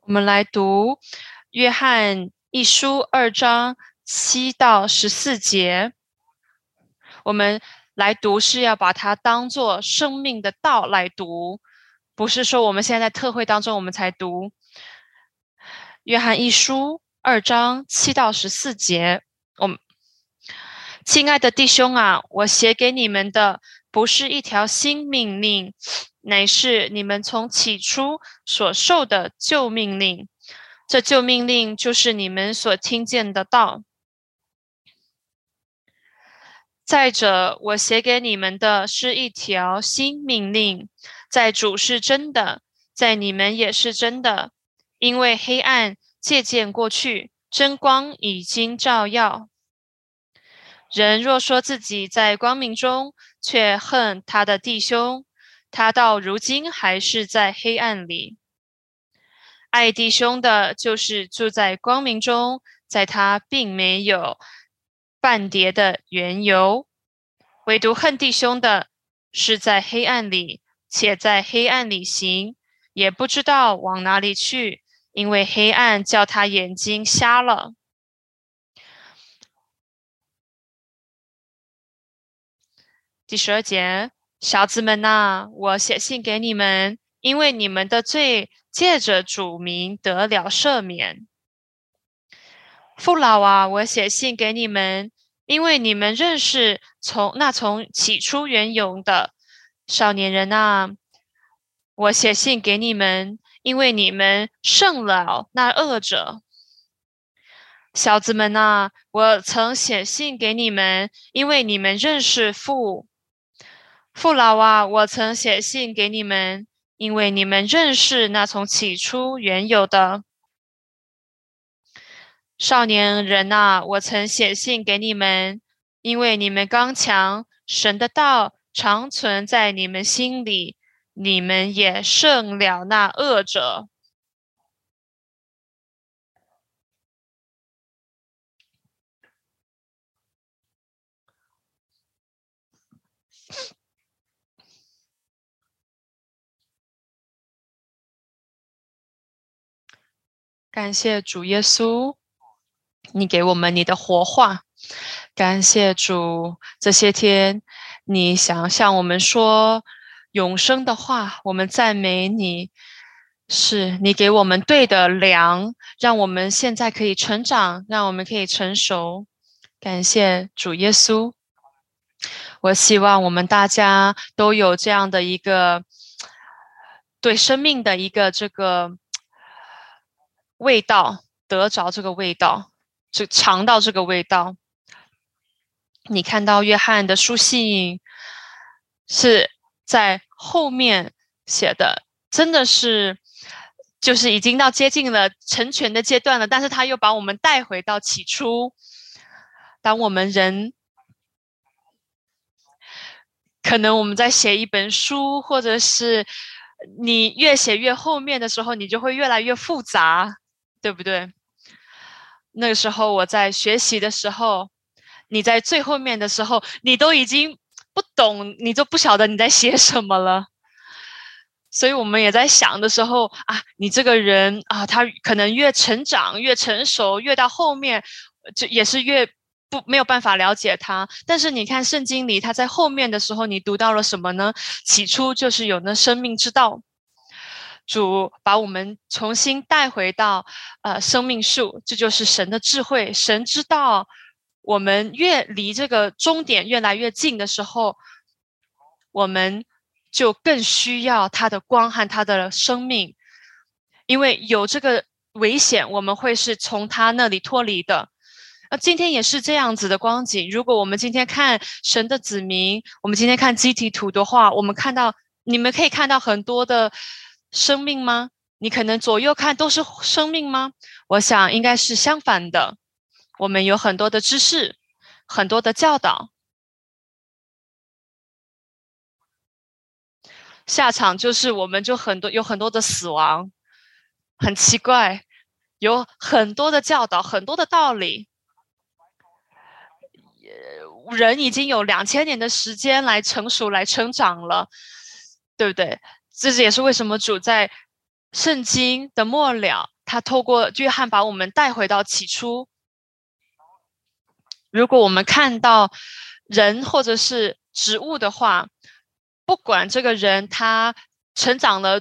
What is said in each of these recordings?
我们来读约翰一书2章7到14节。我们来读是要把它当作生命的道来读，不是说我们现在在特会当中我们才读。约翰一书2章7到14节，亲爱的弟兄啊，我写给你们的不是一条新命令，乃是你们从起初所受的旧命令。这旧命令就是你们所听见的道。再者，我写给你们的是一条新命令，在主是真的，在你们也是真的，因为黑暗渐渐过去，真光已经照耀。人若说自己在光明中，却恨他的弟兄，他到如今还是在黑暗里。爱弟兄的，就是住在光明中，在他并没有半叠的缘由。唯独恨弟兄的，是在黑暗里，且在黑暗里行，也不知道往哪里去，因为黑暗叫他眼睛瞎了。第12节，小子们啊，我写信给你们，因为你们的罪借着主名得了赦免。父老啊，我写信给你们，因为你们认识从起初原有的。少年人啊，我写信给你们，因为你们胜了那恶者。小子们啊，我曾写信给你们，因为你们认识父。父老啊，我曾写信给你们，因为你们认识那从起初原有的。少年人啊，我曾写信给你们，因为你们刚强，神的道常存在你们心里，你们也胜了那恶者。感谢主耶稣，你给我们你的活话。感谢主，这些天你想向我们说永生的话，我们赞美你。是你给我们对的粮，让我们现在可以成长，让我们可以成熟。感谢主耶稣。我希望我们大家都有这样的一个对生命的一个这个味道，得着这个味道，就尝到这个味道。你看到约翰的书信是在后面写的，真的是就是已经到接近了成全的阶段了，但是他又把我们带回到起初。当我们人可能我们在写一本书，或者是你越写越后面的时候，你就会越来越复杂，对不对？那个时候我在学习的时候，你在最后面的时候，你都已经不懂，你就不晓得你在写什么了。所以我们也在想的时候啊，你这个人啊，他可能越成长越成熟，越到后面就也是越没有办法了解他。但是你看圣经里，他在后面的时候，你读到了什么呢？起初就是有那生命之道。主把我们重新带回到生命树，这就是神的智慧。神知道我们越离这个终点越来越近的时候，我们就更需要他的光和他的生命，因为有这个危险，我们会是从他那里脱离的。今天也是这样子的光景。如果我们今天看神的子民，我们今天看基体图的话，我们看到你们可以看到很多的生命吗？你可能左右看都是生命吗？我想应该是相反的。我们有很多的知识，很多的教导，下场就是我们就有很多的死亡，很奇怪，有很多的教导，很多的道理。人已经有2000年的时间来成熟、来成长了，对不对？这也是为什么主在圣经的末了， 他透过约翰把我们带回到起初。如果我们看到人或者是植物的话，不管这个人他成长了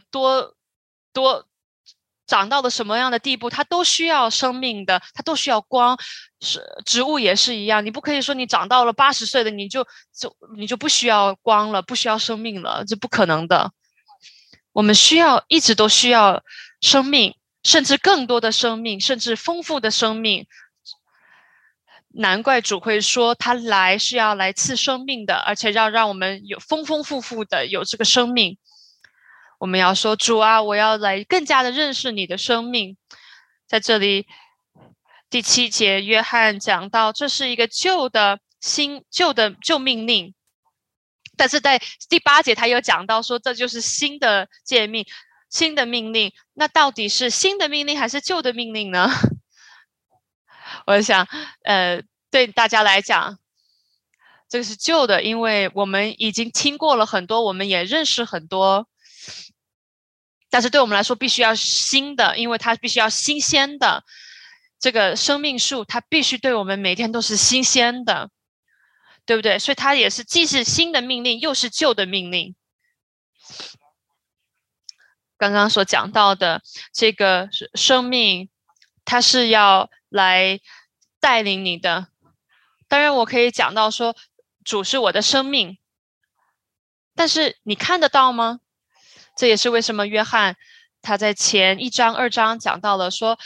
长到了什么样的地步，他都需要生命的，他都需要光。植物也是一样，你不可以说你长到了80岁的你就不需要光了，不需要生命了，这不可能的。我们一直都需要生命，甚至更多的生命，甚至丰富的生命。难怪主会说他来是要来赐生命的，而且要让我们有丰丰富富的有这个生命。我们要说主啊，我要来更加的认识你的生命。在这里第7节约翰讲到这是一个旧命令，但是在第8节他又讲到说这就是新的诫命，新的命令。那到底是新的命令还是旧的命令呢？我想对大家来讲这个是旧的，因为我们已经听过了很多，我们也认识很多。但是对我们来说必须要新的，因为它必须要新鲜的。这个生命树它必须对我们每天都是新鲜的，对不对？所以它也是既是新的命令又是旧的命令。刚刚所讲到的这个生命，它是要来带领你的。当然我可以讲到说主是我的生命，但是你看得到吗？这也是为什么约翰他在前1章2章讲到了说，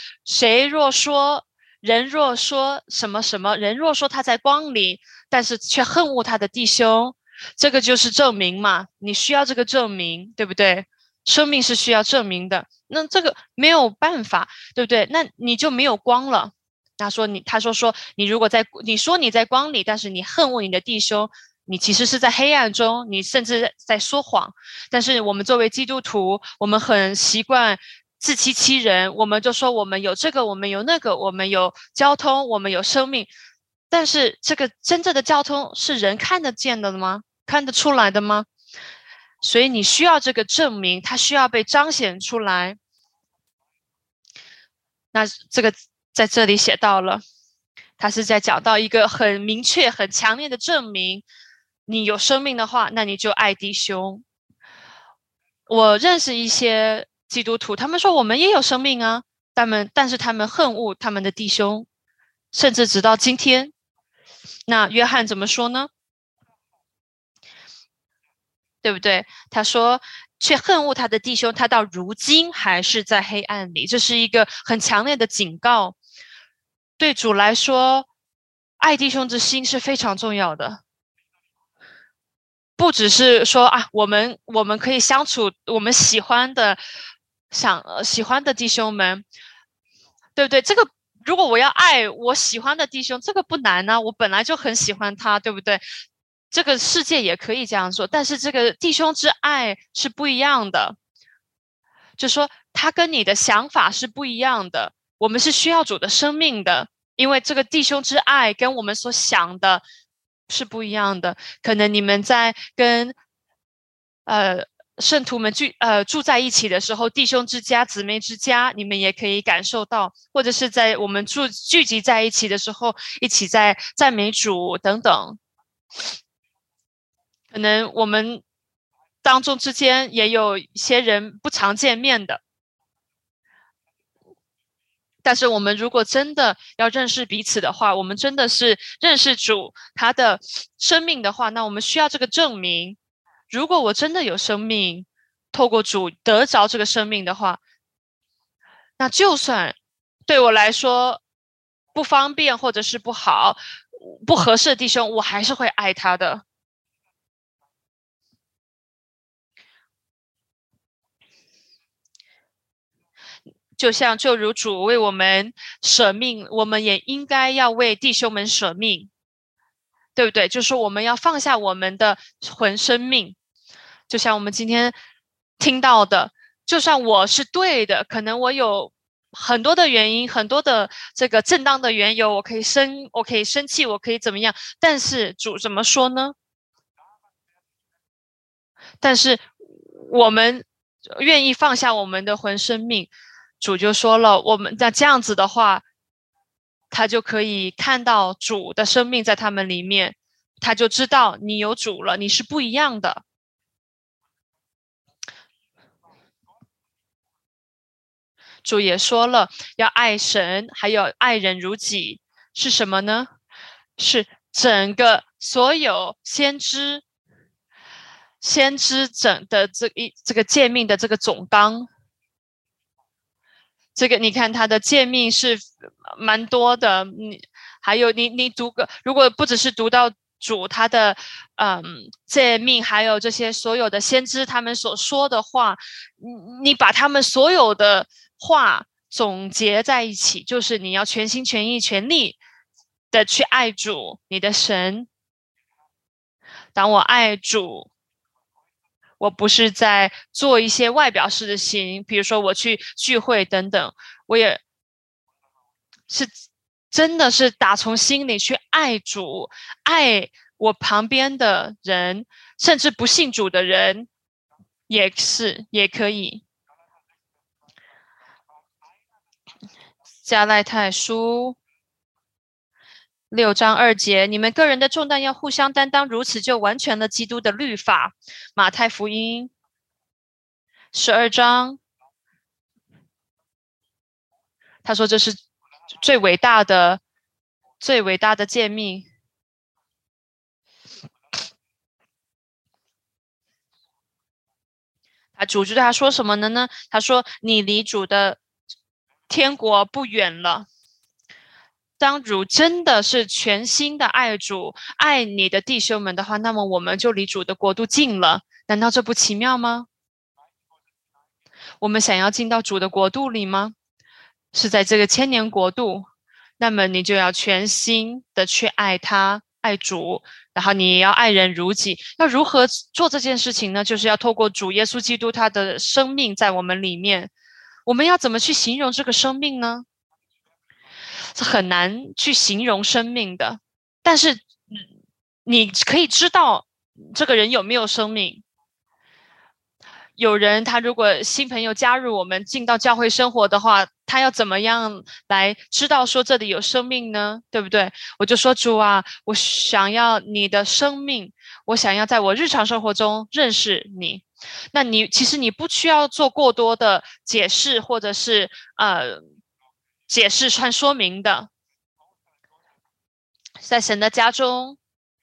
人若说什么什么，人若说他在光里，但是却恨恶他的弟兄，这个就是证明嘛，你需要这个证明，对不对？生命是需要证明的，那这个没有办法，对不对？那你就没有光了。他说你如果你说你在光里，但是你恨恶你的弟兄，你其实是在黑暗中，你甚至在说谎。但是我们作为基督徒，我们很习惯自欺欺人，我们就说我们有这个，我们有那个，我们有交通，我们有生命。但是这个真正的交通是人看得见的吗？看得出来的吗？所以你需要这个证明，它需要被彰显出来。那这个在这里写到了，他是在讲到一个很明确很强烈的证明，你有生命的话，那你就爱弟兄。我认识一些基督徒，他们说我们也有生命啊，但是他们恨恶他们的弟兄，甚至直到今天。那约翰怎么说呢？对不对？他说却恨恶他的弟兄，他到如今还是在黑暗里。这是一个很强烈的警告。对主来说，爱弟兄之心是非常重要的。不只是说啊，我们可以相处我们喜欢的弟兄们，对不对？这个如果我要爱我喜欢的弟兄，这个不难啊，我本来就很喜欢他，对不对？这个世界也可以这样做，但是这个弟兄之爱是不一样的，就说他跟你的想法是不一样的。我们是需要主的生命的，因为这个弟兄之爱跟我们所想的是不一样的。可能你们在跟圣徒们住在一起的时候，弟兄之家姊妹之家，你们也可以感受到，或者是在我们聚集在一起的时候，一起在赞美主等等。可能我们当中之间也有一些人不常见面的，但是我们如果真的要认识彼此的话，我们真的是认识主他的生命的话，那我们需要这个证明。如果我真的有生命，透过主得着这个生命的话，那就算对我来说不方便或者是不好不合适的弟兄，我还是会爱他的。就如主为我们舍命，我们也应该要为弟兄们舍命，对不对？就是我们要放下我们的魂生命。就像我们今天听到的，就算我是对的，可能我有很多的原因，很多的这个正当的缘由，我可以生气，我可以怎么样？但是主怎么说呢？但是我们愿意放下我们的魂生命， 主就说了，我们那这样子的话，他就可以看到主的生命在他们里面，他就知道你有主了，你是不一样的。主也说了，要爱神，还有爱人如己，是什么呢？是整个所有先知整的这个诫命的这个总纲。这个你看它的诫命是蛮多的，还有你读个，如果不只是读到主他的诫命，还有这些所有的先知他们所说的话，你把他们所有的话总结在一起，就是你要全心全意全力的去爱主你的神。当我爱主，我不是在做一些外表式的行，比如说我去聚会等等，我也是真的是打从心里去爱主，爱我旁边的人，甚至不信主的人也可以。加拉太书6章2节，你们个人的重担要互相担当，如此就完全了基督的律法。马太福音12章，他说这是最伟大的诫命。主就对他说什么呢？他说你离主的天国不远了。当主真的是全心的爱主，爱你的弟兄们的话，那么我们就离主的国度近了。难道这不奇妙吗？我们想要进到主的国度里吗？是在这个千年国度，那么你就要全心的去爱他，爱主，然后你也要爱人如己。要如何做这件事情呢？就是要透过主耶稣基督他的生命在我们里面。我们要怎么去形容这个生命呢？是很难去形容生命的，但是你可以知道这个人有没有生命。有人他如果新朋友加入我们进到教会生活的话，他要怎么样来知道说这里有生命呢？对不对？我就说主啊，我想要你的生命，我想要在我日常生活中认识你。那其实你不需要做过多的解释，或者是解释和说明的。在神的家中，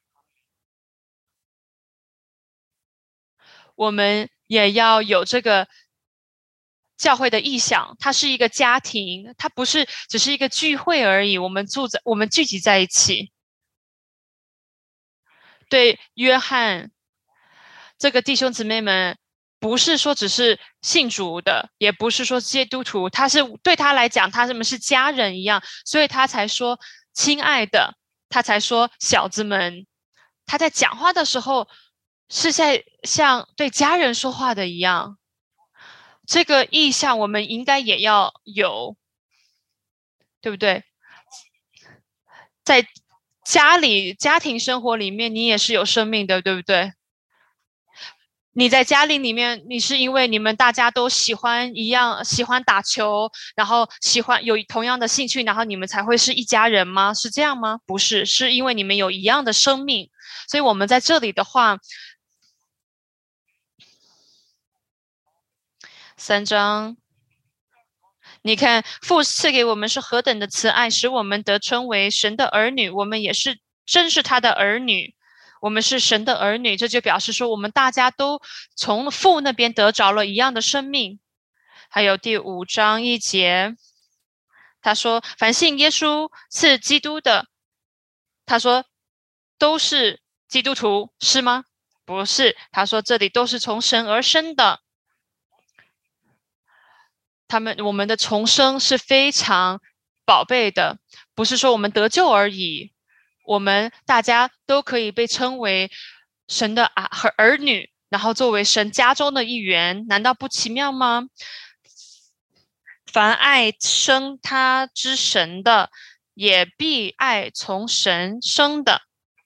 我们也要有这个教会的意向，它是一个家庭，它不是只是一个聚会而已。我们聚集在一起。对约翰这个弟兄姊妹们，不是说只是信主的，也不是说基督徒，他是对他来讲，他们是家人一样，所以他才说亲爱的，他才说小子们。他在讲话的时候是在像对家人说话的一样。这个意向我们应该也要有，对不对？在家庭生活里面，你也是有生命的，对不对？你在家里面，你是因为你们大家都喜欢打球，然后有同样的兴趣，然后你们才会是一家人吗？是这样吗？不是，是因为你们有一样的生命。所以我们在这里的话，3章，你看父赐给我们是何等的慈爱，使我们得称为神的儿女，我们也是真是他的儿女。我们是神的儿女，这就表示说我们大家都从父那边得着了一样的生命。还有第5章1节，他说凡信耶稣是基督的，他说都是基督徒，是吗？不是，他说这里都是从神而生的。我们的重生是非常宝贝的，不是说我们得救而已。我们大家都可以被称为神的儿女，然后作为神家中的一员，难道不奇妙吗？凡爱生他之神的，也必爱从神生的。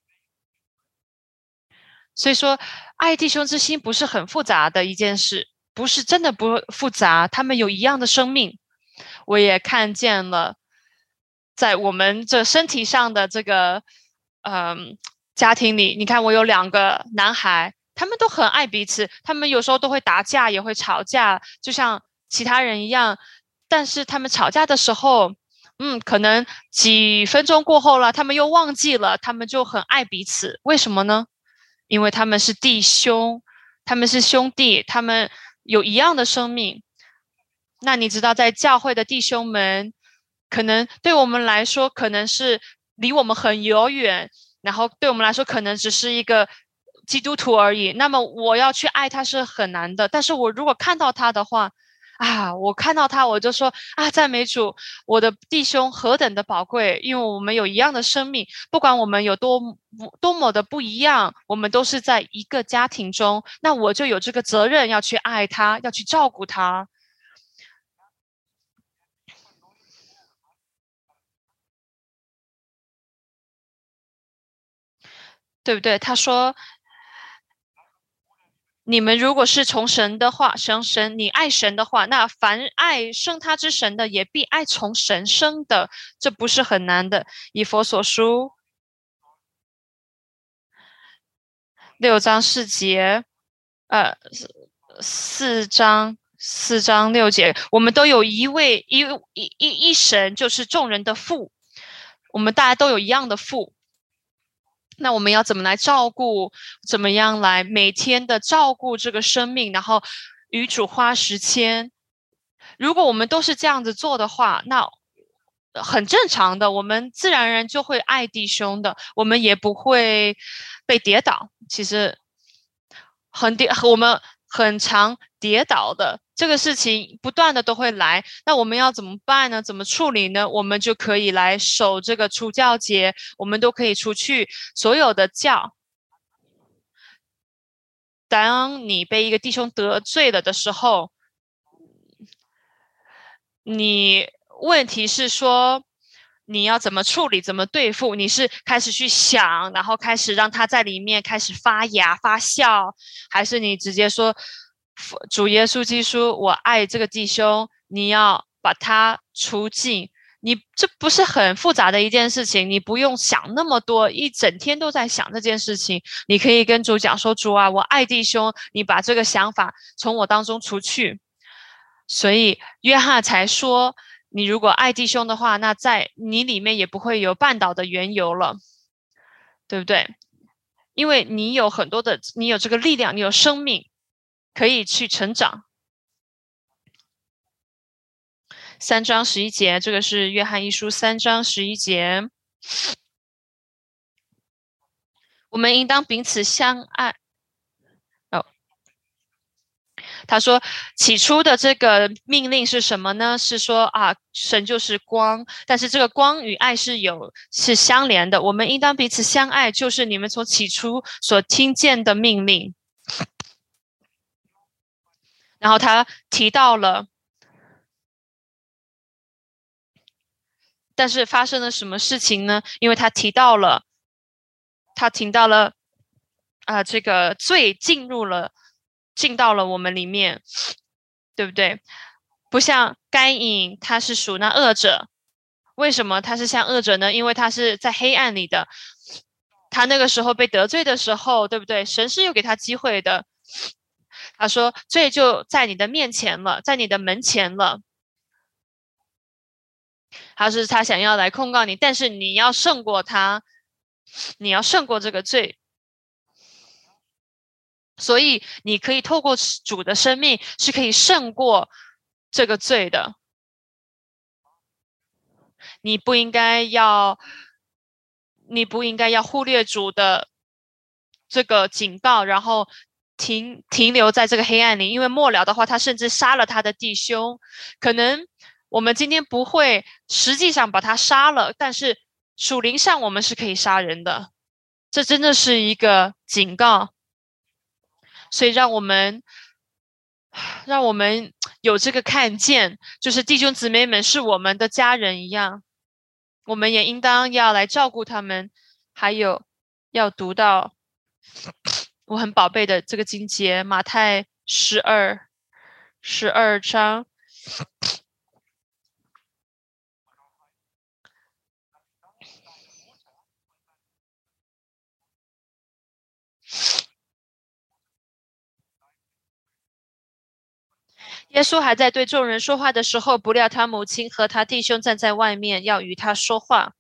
所以说，爱弟兄之心不是很复杂的一件事，不是真的不复杂，他们有一样的生命。 我也看见了，在我们这身体上的这个，家庭里，你看我有两个男孩，他们都很爱彼此，他们有时候都会打架，也会吵架，就像其他人一样。但是他们吵架的时候，可能几分钟过后了，他们又忘记了，他们就很爱彼此。为什么呢？因为他们是弟兄，他们是兄弟，他们有一样的生命。那你知道，在教会的弟兄们，可能对我们来说，可能是离我们很遥远，然后对我们来说，可能只是一个基督徒而已。那么我要去爱他是很难的，但是我如果看到他的话，我看到他，我就说赞美主，我的弟兄何等的宝贵，因为我们有一样的生命，不管我们有多么的不一样，我们都是在一个家庭中，那我就有这个责任要去爱他，要去照顾他。对不对？他说，你们如果是从神的话，你爱神的话，那凡爱生他之神的，也必爱从神生的，这不是很难的。以佛所书6章4节，呃，4章6节，我们都有一神，就是众人的父，我们大家都有一样的父。那我们要怎么来照顾？怎么样来每天的照顾这个生命，然后与主花时间？如果我们都是这样子做的话，那很正常的，我们自然而然就会爱弟兄的，我们也不会被跌倒。其实我们很常跌倒的，这个事情不断的都会来。那我们要怎么办呢？怎么处理呢？我们就可以来守这个除酵节，我们都可以除去所有的酵。当你被一个弟兄得罪了的时候，你问题是说你要怎么处理，怎么对付？你是开始去想，然后开始让他在里面开始发芽发酵，还是你直接说主耶稣基督，我爱这个弟兄，你要把他除尽？你这不是很复杂的一件事情，你不用想那么多，一整天都在想这件事情。你可以跟主讲说：主啊，我爱弟兄，你把这个想法从我当中除去。所以约翰才说，你如果爱弟兄的话，那在你里面也不会有绊倒的缘由了，对不对？因为你有很多的，你有这个力量，你有生命，可以去成长。3章11节，这个是约翰一书3章11节，我们应当彼此相爱。他说，起初的这个命令是什么呢？是说神就是光，但是这个光与爱是相连的。我们应当彼此相爱，就是你们从起初所听见的命令。然后他提到了，但是发生了什么事情呢？因为他提到了这个罪进到了我们里面，对不对？不像该隐，他是属那恶者。为什么他是像恶者呢？因为他是在黑暗里的，他那个时候被得罪的时候，对不对？神是有给他机会的。他说罪就在你的面前了，在你的门前了。他想要来控告你，但是你要胜过他，你要胜过这个罪。所以你可以透过主的生命是可以胜过这个罪的。你不应该要忽略主的这个警告，然后停留在这个黑暗里，因为末了的话，他甚至杀了他的弟兄。可能我们今天不会实际上把他杀了，但是属灵上我们是可以杀人的。这真的是一个警告，所以让我们有这个看见，就是弟兄姊妹们是我们的家人一样，我们也应当要来照顾他们。还有要读到我很宝贝的这个经节，马太12章耶稣还在对众人说话的时候，不料他母亲和他弟兄站在外面，要与他说话。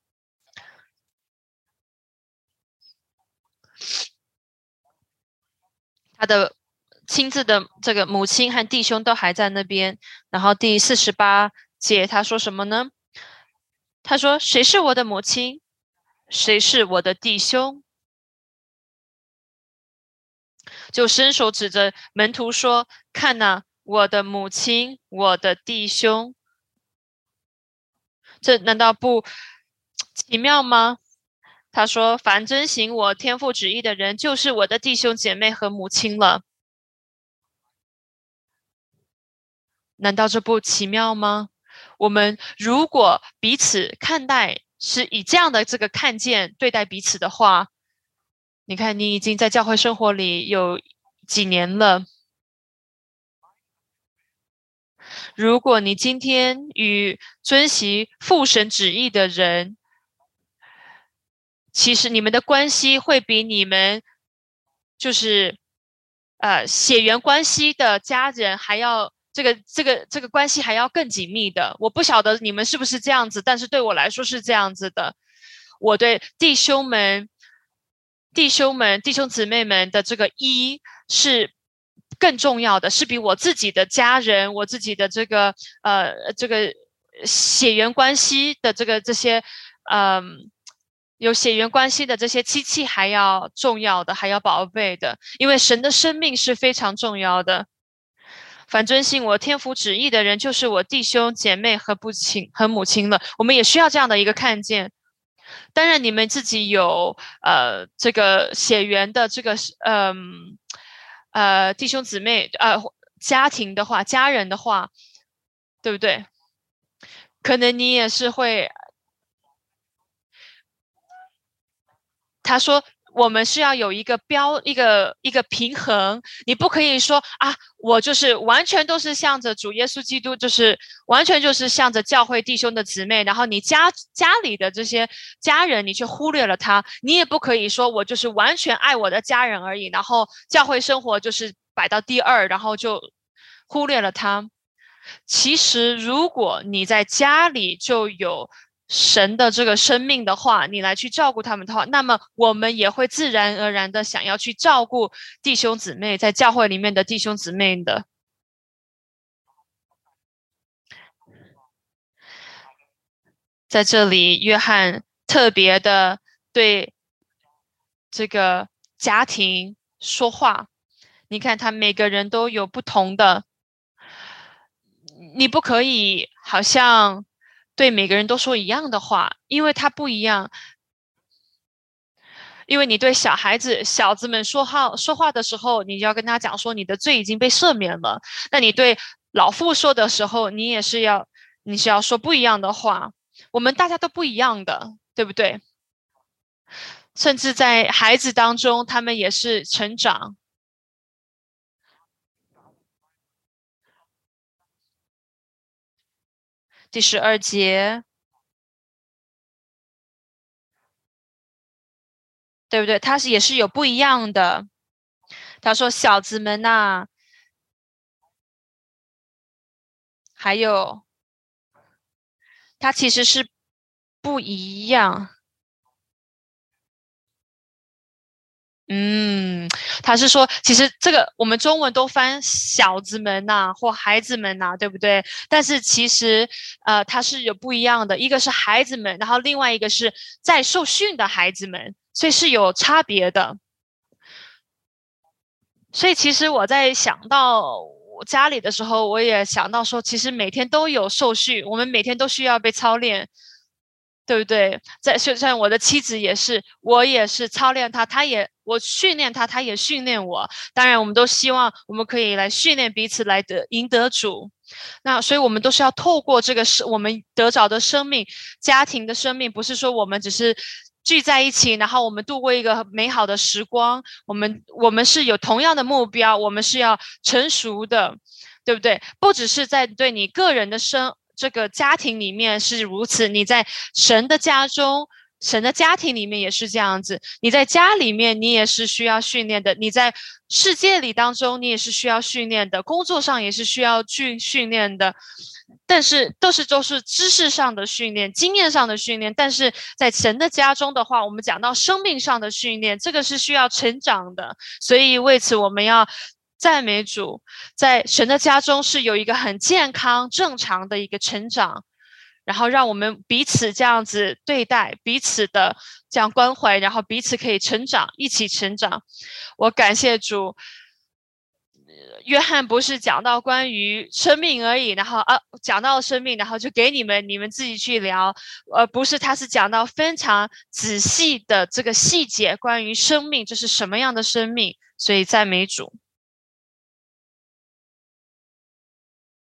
他的亲自的这个母亲和弟兄都还在那边。然后第48节他说什么呢？他说：“谁是我的母亲？谁是我的弟兄？”就伸手指着门徒说：“看哪，我的母亲，我的弟兄。”这难道不奇妙吗？他说：“凡遵行我天父旨意的人，就是我的弟兄姐妹和母亲了。”难道这不奇妙吗？我们如果彼此看待是以这样的这个看见对待彼此的话，你看你已经在教会生活里有几年了。如果你今天与遵行父神旨意的人，其实你们的关系会比你们就是血缘关系的家人还要这个关系还要更紧密的。我不晓得你们是不是这样子，但是对我来说是这样子的。我对弟兄姊妹们的这个一是更重要的，是比我自己的家人，我自己的这个血缘关系的这些有血缘关系的这些亲戚还要重要的，还要宝贝的，因为神的生命是非常重要的。凡遵行我天父旨意的人，就是我弟兄姐妹和母亲了。我们也需要这样的一个看见。当然，你们自己有这个血缘的这个弟兄姊妹家庭的话，家人的话，对不对？可能你也是会。他说我们是要有一个平衡，你不可以说啊，我就是完全都是向着主耶稣基督，就是完全就是向着教会弟兄的姊妹，然后你家里的这些家人你却忽略了他。你也不可以说我就是完全爱我的家人而已，然后教会生活就是摆到第二，然后就忽略了他。其实如果你在家里就有神的这个生命的话，你来去照顾他们的话，那么我们也会自然而然的想要去照顾弟兄姊妹，在教会里面的弟兄姊妹的。在这里，约翰特别的对这个家庭说话。你看，他每个人都有不同的，你不可以好像对每个人都说一样的话，因为他不一样。因为你对小子们说话的时候，你就要跟他讲说你的罪已经被赦免了。那你对老妇说的时候，你是要说不一样的话。我们大家都不一样的，对不对？甚至在孩子当中，他们也是成长。第12节，对不对？他也是有不一样的。他说：“小子们呐，还有他其实是不一样。”他是说，其实这个我们中文都翻小子们呐，或孩子们呐，对不对？但是其实，它是有不一样的，一个是孩子们，然后另外一个是在受训的孩子们，所以是有差别的。所以其实我在想到我家里的时候，我也想到说，其实每天都有受训，我们每天都需要被操练。对不对？像我的妻子也是，我也是操练她，我训练她，她也训练我。当然，我们都希望我们可以来训练彼此，来赢得主。那所以，我们都是要透过这个我们得着的生命，家庭的生命，不是说我们只是聚在一起，然后我们度过一个美好的时光。我们是有同样的目标，我们是要成熟的，对不对？不只是在对你个人的这个家庭里面是如此，你在神的家中神的家庭里面也是这样子，你在家里面你也是需要训练的，你在世界里当中你也是需要训练的，工作上也是需要去训练的，但是都是知识上的训练，经验上的训练，但是在神的家中的话，我们讲到生命上的训练，这个是需要成长的，所以为此我们要赞美主，在神的家中是有一个很健康正常的一个成长，然后让我们彼此这样子对待，彼此的这样关怀，然后彼此可以成长，一起成长。我感谢主，约翰不是讲到关于生命而已，然后讲到生命，然后就给你们自己去聊，不是，他是讲到非常仔细的这个细节，关于生命这是什么样的生命，所以赞美主。